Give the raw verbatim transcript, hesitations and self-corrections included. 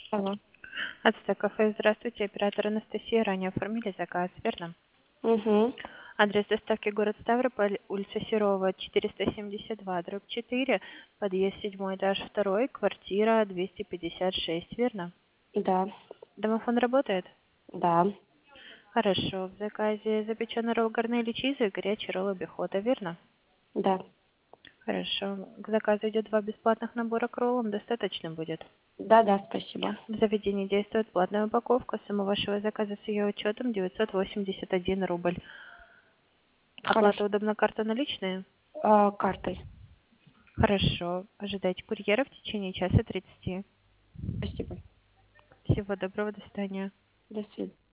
Алло. Ацтек кафе, здравствуйте, оператор Анастасия, ранее оформили заказ, верно? Угу. Адрес доставки город Ставрополь, улица Серова, четыреста семьдесят два, дробь четыре, подъезд седьмой этаж второй, квартира двести пятьдесят шесть, верно? Да, Домофон работает? да, Хорошо, в заказе запеченный ролл гарнели чиза и горячий ролл обихода, верно? да. Хорошо, к заказу идет два бесплатных набора к роллам, достаточно будет? Да, да, спасибо. В заведении действует платная упаковка, сумма вашего заказа с ее учетом девятьсот восемьдесят один рубль. Хорошо. Оплата удобна, карта наличные? А, картой. Хорошо. Ожидайте курьера в течение часа тридцати. Спасибо. Всего доброго, до свидания. До свидания.